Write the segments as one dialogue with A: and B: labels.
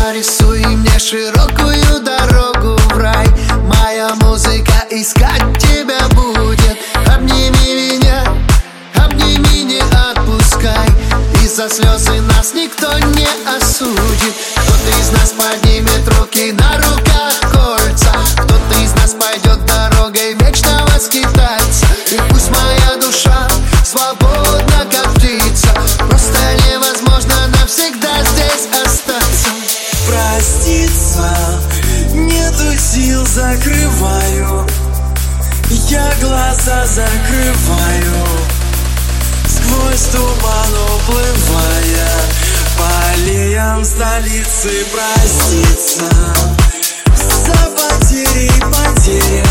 A: Нарисуй мне широкую дорогу в рай. Моя музыка искать тебя будет. Обними меня, обними, не отпускай. Из-за слезы нас никто не осудит. Кто-то из нас поднимет руки, на руках кольца. Кто-то из нас пойдет дорогой вечного скитальца. И пусть моя душа свободна, как птица, просто невозможно навсегда здесь остаться.
B: Проститься нету сил, закрываю. Я глаза закрываю, сквозь туман уплывая по аллеям столицы. Проститься за потери и потери.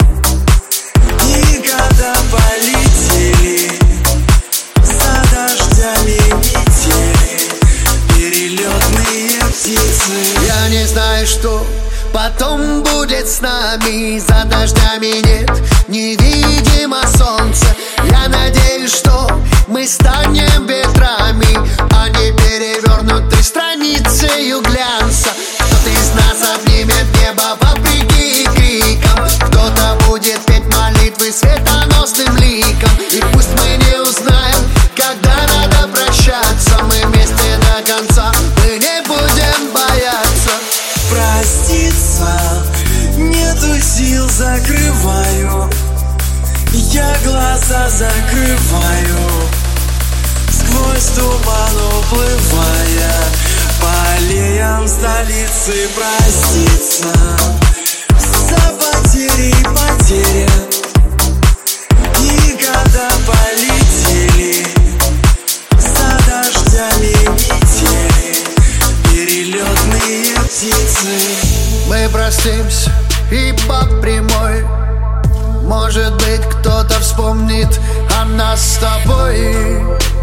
B: И года полетели за дождями метели, перелетные птицы.
A: Я не знаю, что потом будет с нами. За дождями нет невидимо солнца. Я надеюсь, что мы станем ветрами, а не перевернутой страницей глянца. Кто-то из нас обнимет небо вопреки крикам. Кто-то будет петь молитвы светоносным ликом. И пусть мы не узнаем, когда надо прощаться, мы вместе до конца, мы не будем бояться.
B: Проститься нету сил, закрываю. Я глаза закрываю, сквозь туман уплывая по аллеям столицы. Проститься за потери и потери. И года полетели за дождями метели, перелетные птицы.
A: Мы простимся и по прямой. Может быть, кто-то вспомнит о нас с тобой.